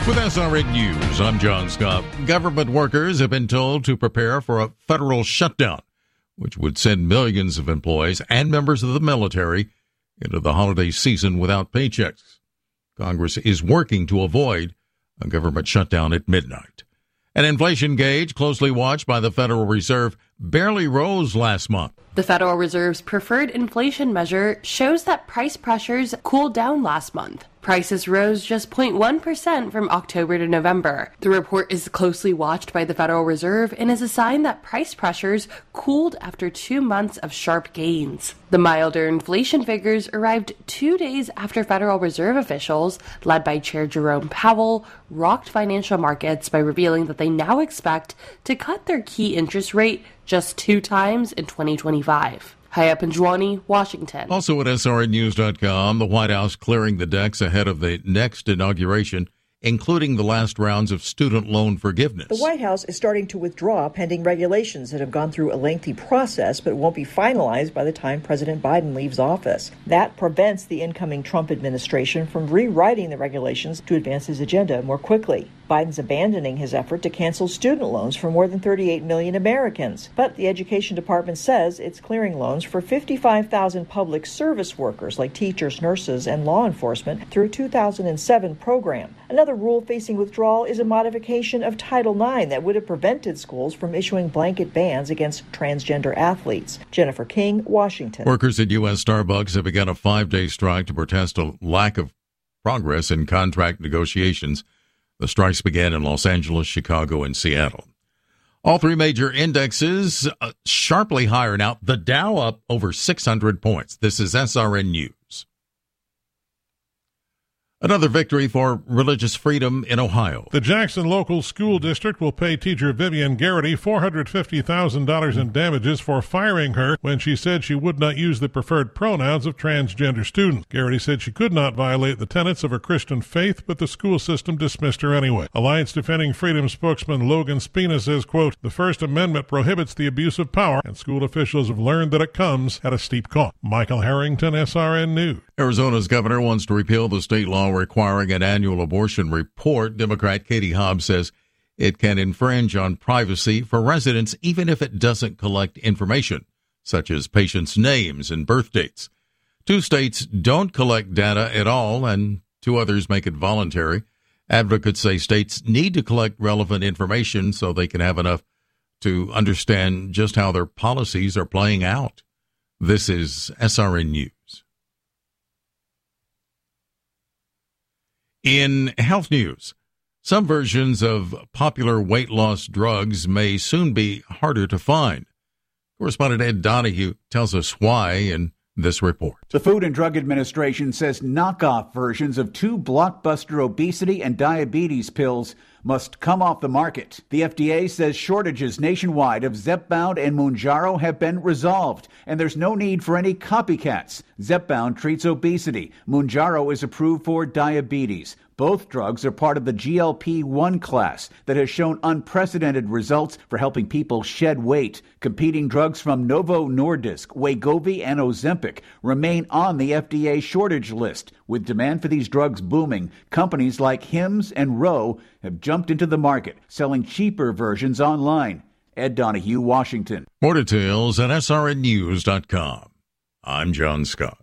With SRN News, I'm John Scott. Government workers have been told to prepare for a federal shutdown, which would send millions of employees and members of the military into the holiday season without paychecks. Congress is working to avoid a government shutdown at midnight. An inflation gauge closely watched by the Federal Reserve barely rose last month. The Federal Reserve's preferred inflation measure shows that price pressures cooled down last month. Prices rose just 0.1% from October to November. The report is closely watched by the Federal Reserve and is a sign that price pressures cooled after 2 months of sharp gains. The milder inflation figures arrived 2 days after Federal Reserve officials, led by Chair Jerome Powell, rocked financial markets by revealing that they now expect to cut their key interest rate just 2 times in 2025. Hayat Panjwani, Washington. Also at SRNnews.com, the White House clearing the decks ahead of the next inauguration, including the last rounds of student loan forgiveness. The White House is starting to withdraw pending regulations that have gone through a lengthy process but won't be finalized by the time President Biden leaves office. That prevents the incoming Trump administration from rewriting the regulations to advance his agenda more quickly. Biden's abandoning his effort to cancel student loans for more than 38 million Americans. But the Education Department says it's clearing loans for 55,000 public service workers like teachers, nurses, and law enforcement through a 2007 program. Another rule facing withdrawal is a modification of Title IX that would have prevented schools from issuing blanket bans against transgender athletes. Jennifer King, Washington. Workers at U.S. Starbucks have begun a 5-day strike to protest a lack of progress in contract negotiations. The strikes began in Los Angeles, Chicago, and Seattle. All 3 major indexes sharply higher now. The Dow up over 600 points. This is SRN News. Another victory for religious freedom in Ohio. The Jackson Local School District will pay teacher Vivian Garrity $450,000 in damages for firing her when she said she would not use the preferred pronouns of transgender students. Garrity said she could not violate the tenets of her Christian faith, but the school system dismissed her anyway. Alliance Defending Freedom spokesman Logan Spina says, quote, "The First Amendment prohibits the abuse of power, and school officials have learned that it comes at a steep cost." Michael Harrington, SRN News. Arizona's governor wants to repeal the state law requiring an annual abortion report. Democrat Katie Hobbs says it can infringe on privacy for residents even if it doesn't collect information, such as patients' names and birth dates. 2 states don't collect data at all, and 2 others make it voluntary. Advocates say states need to collect relevant information so they can have enough to understand just how their policies are playing out. This is SRN News. In health news, some versions of popular weight loss drugs may soon be harder to find. Correspondent Ed Donahue tells us why in this report. The Food and Drug Administration says knockoff versions of 2 blockbuster obesity and diabetes pills must come off the market. The FDA says shortages nationwide of Zepbound and Mounjaro have been resolved, and there's no need for any copycats. Zepbound treats obesity. Mounjaro is approved for diabetes. Both drugs are part of the GLP-1 class that has shown unprecedented results for helping people shed weight. Competing drugs from Novo Nordisk, Wegovy, and Ozempic remain on the FDA shortage list. With demand for these drugs booming, companies like Hims and Ro have jumped into the market, selling cheaper versions online. Ed Donahue, Washington. More details at srnnews.com. I'm John Scott.